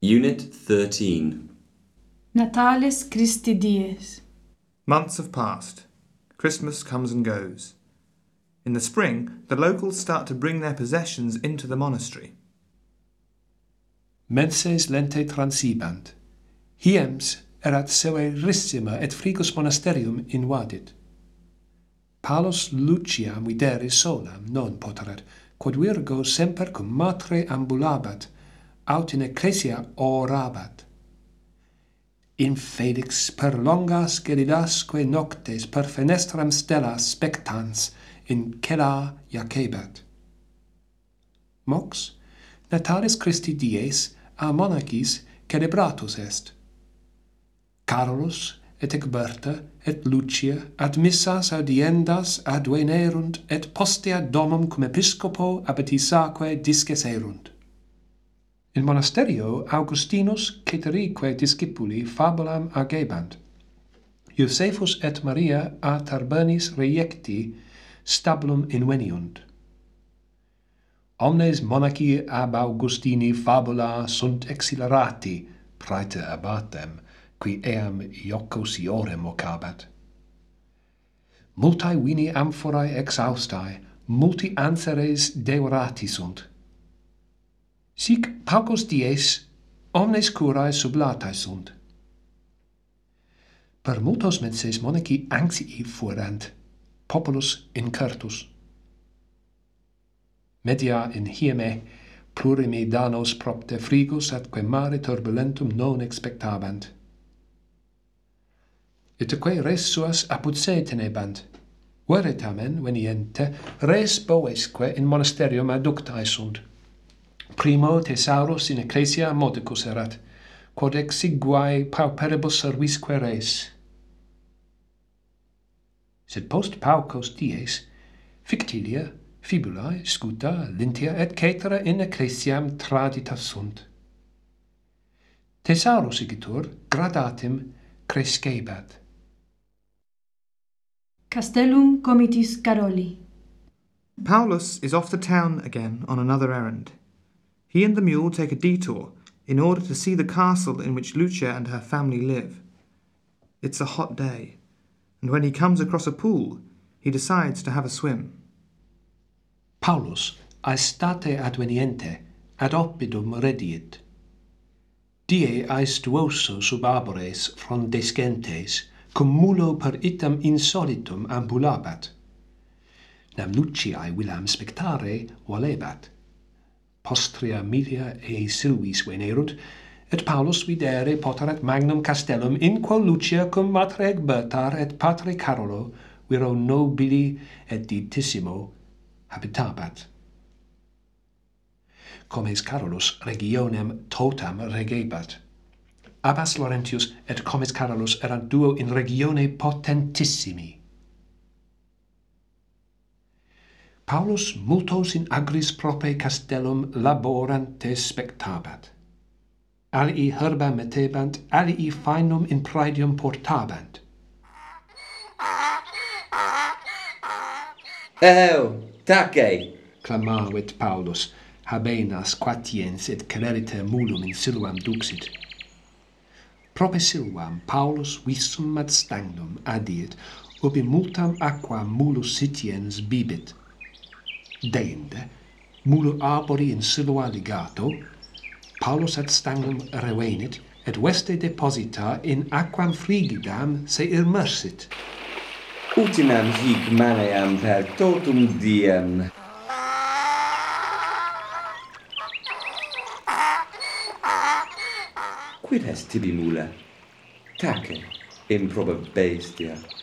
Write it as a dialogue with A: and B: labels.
A: Unit 13.
B: Natalis Christi Dies.
C: Months have passed. Christmas comes and goes. In the spring, the locals start to bring their possessions into the monastery.
D: Menses lente transibant. Hiems erat severissima et frigus monasterium invadit. Paulus Luciam videre solam non poterat, quod virgo semper cum matre ambulabat, aut in ecclesia orabat. In felix per longas gelidasque noctes per fenestram stellas spectans in cella jacebat. Mox, Natalis Christi Dies a monachis celebratus est. Carolus et Egberta et Lucia ad missas audiendas advenerunt et postea domum cum episcopo abitisaque disceserunt. In monasterio Augustinus ceterique discipuli fabulam agebant. Josephus et Maria a Tarbernis reiecti stabulum inveniunt. Omnes monachi ab Augustini fabula sunt exhilarati, praeter abatem, qui eam iocosiorem vocabat. Multae vini amphorae exhaustae, multi antheres devorati sunt. Sic paucos dies omnes curae sublatae sunt. Per multos menses monachi anxii fuerant, populus incurtus. Media in hieme plurime danos propter frigus atque mare turbulentum non expectabant. Itaque res suas apud se tenebant. Vere tamen veniente res boesque in monasterium adductae sunt. Primo thesaurus in ecclesia modicus erat, quod exiguae pauperibus servisque res. Sed post paucos dies, fictilia, fibulae, scuta, lintia, et cetera in ecclesiam tradita sunt. Thesaurus igitur gradatim crescebat.
B: Castellum Comitis Caroli.
C: Paulus is off to town again on another errand. He and the mule take a detour in order to see the castle in which Lucia and her family live. It's a hot day, and when he comes across a pool, he decides to have a swim.
D: Paulus, aestate adveniente, ad oppidum rediit. Die aestuoso sub arbores frondescentes, cum mulo per itam insolitum ambulabat. Nam Luciae villam spectare volebat. Postria Milia e Silvis venerunt, et Paulus videre poterat magnum castellum in quo Lucia cum matre Egbertar et patre Carolo viro nobili et ditissimo habitabat. Comes Carolus regionem totam regebat. Abbas Laurentius et comes Carolus erant duo in regione potentissimi. Paulus multos in agris prope castellum laborantes spectabat. Alii herba metebant, alii faenum in praedium portabant.
A: Tace!
D: Clamavit Paulus, habenas quatiens et celeriter mulum in siluam duxit. Prope siluam Paulus visum ad stagnum adiet, ubi multam aqua mulus sitiens bibit. Deinde, mulo arbori in silua ligato, Paulus ad stagnum revenit, et veste deposita in aquam frigidam se immersit.
A: Utinam hic maneam per totum diem. Quid est tibi mula? Tace, improba bestia.